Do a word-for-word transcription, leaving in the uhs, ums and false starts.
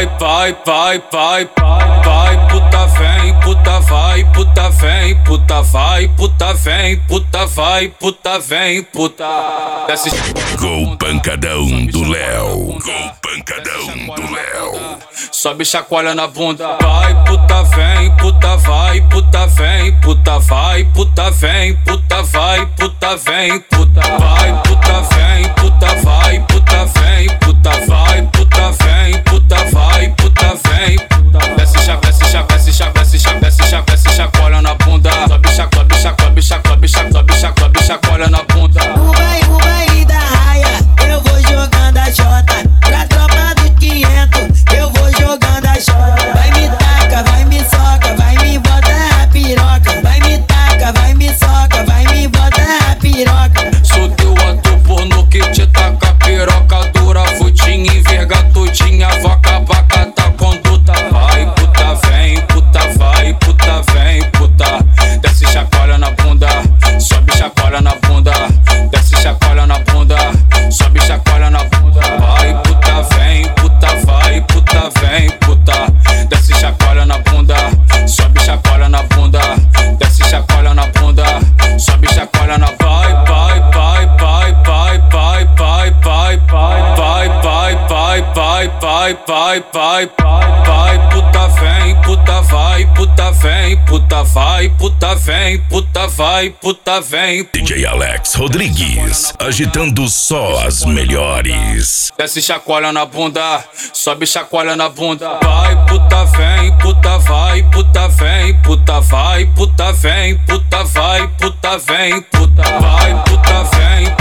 Vai, vai, vai, vai, vai, puta vem, puta vai, puta vem, puta vai, puta vem, puta vai, puta vem, puta. Desce Gol pancadão do Léo. Gol pancadão do Léo. Sobe chacoalha na bunda. Vai, puta vem, puta vai, puta vem, puta vai, puta vem, puta vai, puta vem, puta. Vai, puta vem, puta vai, puta vem, puta vai, puta vem, puta vai, puta vem, puta. Desce chacoalha, desce chacoalha, desce chacoalha, desce chacoalha, desce chacoalha na bunda. Sobe chacoalha, chacoalha, chacoalha, chacoalha, chacoalha, chacoalha na bunda. O baile, o baile da raia, eu vou jogando a jota. Pra tropa do quinhentos, eu vou jogando a jota. Vai me taca, vai me soca, vai me bota a piroca. Vai me taca, vai me soca, vai me bota a piroca. Sou teu ator pornô que te taca piroca dura, futinha, enverga tudinha, vaca, vaca, tá conduta. Vai, puta vem, puta vai, puta vem, puta. Desce chacoalha na bunda, sobe chacoalha na bunda. Desce chacoalha na bunda, sobe chacoalha na bunda. Vai, puta vem, puta vai, puta vem, puta. Desce chacoalha na bunda, sobe chacoalha na bunda. Desce chacoalha na bunda, sobe chacoalha na bunda. Vai, vai, vai, vai, vai, vai, vai, vai, vai, vai, vai, vai, vai, vai, vai, vai, vai, puta vem, puta vai, puta vem, puta vai, puta vem, puta vai, puta vem. D J Alex Rodrigues, agitando só as melhores. Desce chacoalha na bunda, sobe chacoalha na bunda. Vai, puta vem, puta vai, puta vem, puta vai, puta vem, puta vai, puta vem, puta vai, puta vem,